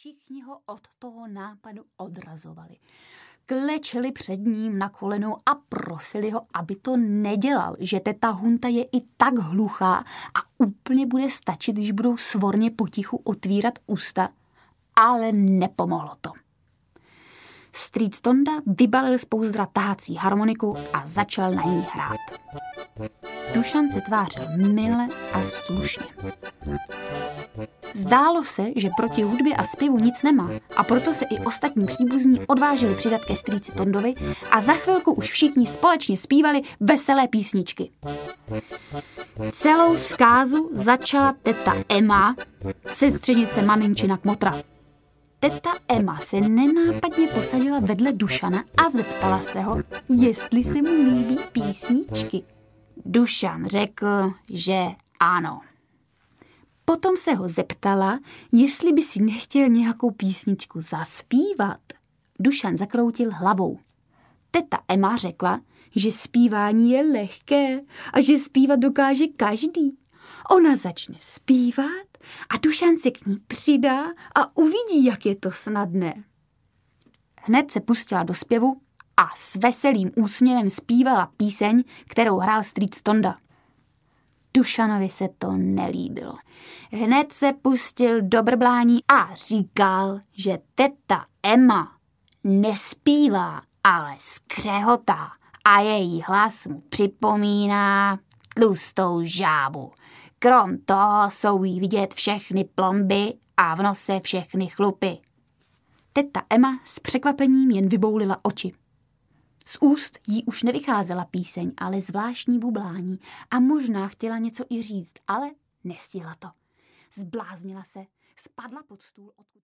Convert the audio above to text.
všichni ho od toho nápadu odrazovali. Klečeli před ním na kolenou a prosili ho, aby to nedělal, že teta Hunta je i tak hluchá a úplně bude stačit, když budou svorně potichu otvírat ústa. Ale nepomohlo to. Strýc Tonda vybalil z pouzdra tahací harmoniku a začal na ní hrát. Dušan se tvářil mile a slušně. Zdálo se, že proti hudbě a zpěvu nic nemá a proto se i ostatní příbuzní odvážili přidat ke strýci Tondovi a za chvilku už všichni společně zpívali veselé písničky. Celou zkázu začala teta Emma, sestřenice maminčina Kmotra. Teta Emma se nenápadně posadila vedle Dušana a zeptala se ho, jestli se mu líbí písničky. Dušan řekl, že ano. Potom se ho zeptala, jestli by si nechtěl nějakou písničku zaspívat. Dušan zakroutil hlavou. Teta Emma řekla, že zpívání je lehké a že zpívat dokáže každý. Ona začne zpívat a Dušan se k ní přidá a uvidí, jak je to snadné. Hned se pustila do zpěvu a s veselým úsměvem zpívala píseň, kterou hrál strýc Tonda. Dušanovi se to nelíbilo. Hned se pustil do brblání a říkal, že teta Emma nespívá, ale skřehotá a její hlas mu připomíná tlustou žábu. Krom toho jsou jí vidět všechny plomby a v nose všechny chlupy. Teta Emma s překvapením jen vyboulila oči. Z úst jí už nevycházela píseň, ale zvláštní bublání a možná chtěla něco i říct, ale nestihla to. Zbláznila se, spadla pod stůl, odkud